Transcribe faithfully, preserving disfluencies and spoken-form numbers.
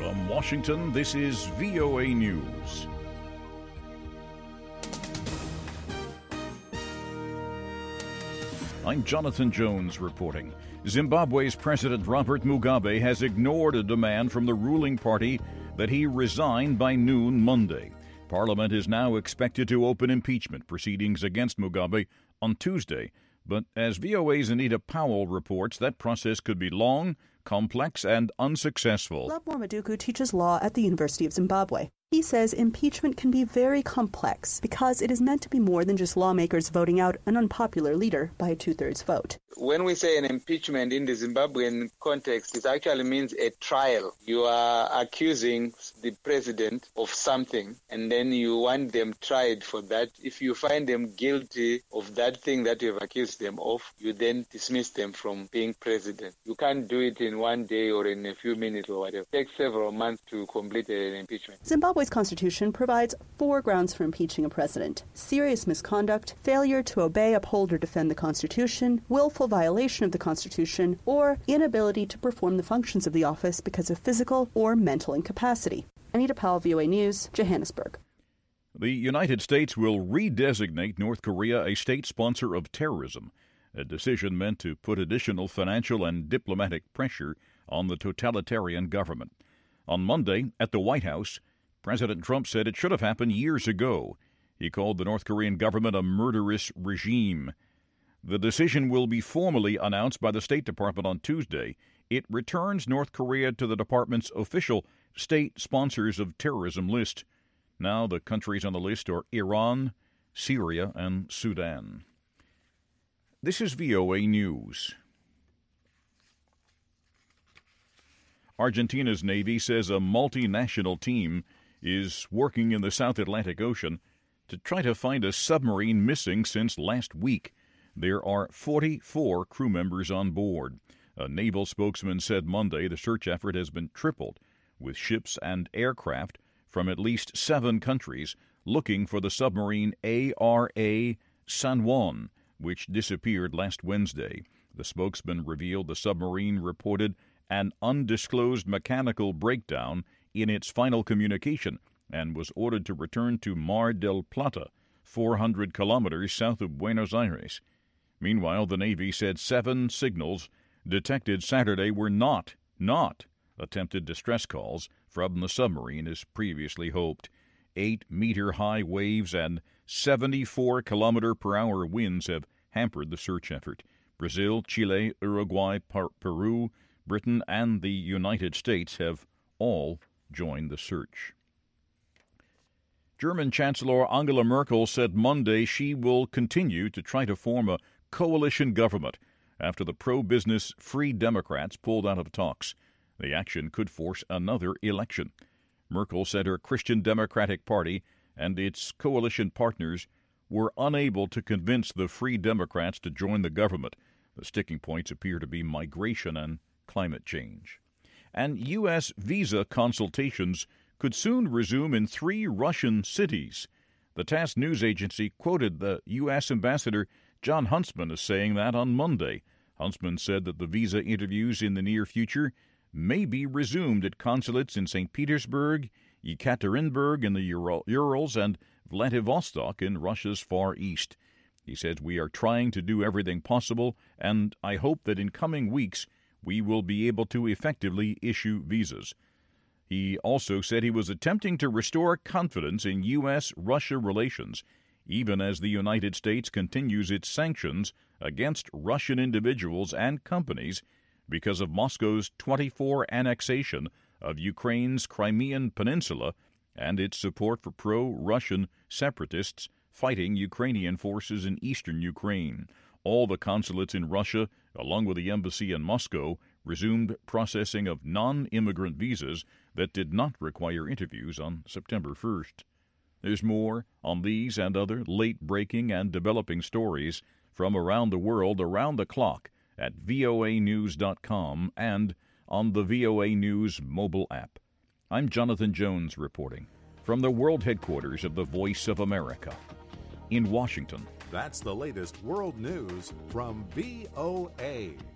From Washington, this is V O A News. I'm Jonathan Jones reporting. Zimbabwe's President Robert Mugabe has ignored a demand from the ruling party that he resign by noon Monday. Parliament is now expected to open impeachment proceedings against Mugabe on Tuesday. But as V O A's Anita Powell reports, that process could be long, complex, and unsuccessful. Lovemore Maduku teaches law at the University of Zimbabwe. He says impeachment can be very complex because it is meant to be more than just lawmakers voting out an unpopular leader by a two-thirds vote. When we say an impeachment in the Zimbabwean context, it actually means a trial. You are accusing the president of something, and then you want them tried for that. If you find them guilty of that thing that you have accused them of, you then dismiss them from being president. You can't do it in one day or in a few minutes or whatever. It takes several months to complete an impeachment. Zimbabwe's constitution provides four grounds for impeaching a president: serious misconduct, failure to obey, uphold, or defend the Constitution, willful violation of the Constitution, or inability to perform the functions of the office because of physical or mental incapacity. Anita Powell, V O A News, Johannesburg. The United States will redesignate North Korea a state sponsor of terrorism, a decision meant to put additional financial and diplomatic pressure on the totalitarian government. On Monday, at the White House, President Trump said it should have happened years ago. He called the North Korean government a murderous regime. The decision will be formally announced by the State Department on Tuesday. It returns North Korea to the department's official state sponsors of terrorism list. Now the countries on the list are Iran, Syria, and Sudan. This is V O A News. Argentina's Navy says a multinational team is working in the South Atlantic Ocean to try to find a submarine missing since last week. There are forty-four crew members on board. A naval spokesman said Monday the search effort has been tripled, with ships and aircraft from at least seven countries looking for the submarine A R A San Juan, which disappeared last Wednesday. The spokesman revealed the submarine reported an undisclosed mechanical breakdown in its final communication and was ordered to return to Mar del Plata, four hundred kilometers south of Buenos Aires. Meanwhile, the Navy said seven signals detected Saturday were not, not attempted distress calls from the submarine as previously hoped. Eight-meter-high waves and seventy-four kilometer per hour winds have hampered the search effort. Brazil, Chile, Uruguay, Peru, Britain, and the United States have all joined the search. German Chancellor Angela Merkel said Monday she will continue to try to form a coalition government after the pro-business Free Democrats pulled out of talks. The action could force another election. Merkel said her Christian Democratic Party and its coalition partners were unable to convince the Free Democrats to join the government. The sticking points appear to be migration and climate change. And U S visa consultations could soon resume in three Russian cities. The TASS news agency quoted the U S Ambassador John Huntsman as saying that on Monday. Huntsman said that the visa interviews in the near future may be resumed at consulates in Saint Petersburg, Yekaterinburg in the Ural- Urals, and Vladivostok in Russia's Far East. He says, "We are trying to do everything possible, and I hope that in coming weeks we will be able to effectively issue visas." He also said he was attempting to restore confidence in U S Russia relations, even as the United States continues its sanctions against Russian individuals and companies because of Moscow's twenty-four annexation of Ukraine's Crimean Peninsula and its support for pro-Russian separatists fighting Ukrainian forces in eastern Ukraine. All the consulates in Russia, along with the embassy in Moscow, resumed processing of non-immigrant visas that did not require interviews on September first. There's more on these and other late-breaking and developing stories from around the world around the clock at V O A news dot com and on the V O A News mobile app. I'm Jonathan Jones reporting from the world headquarters of the Voice of America in Washington. That's the latest world news from V O A.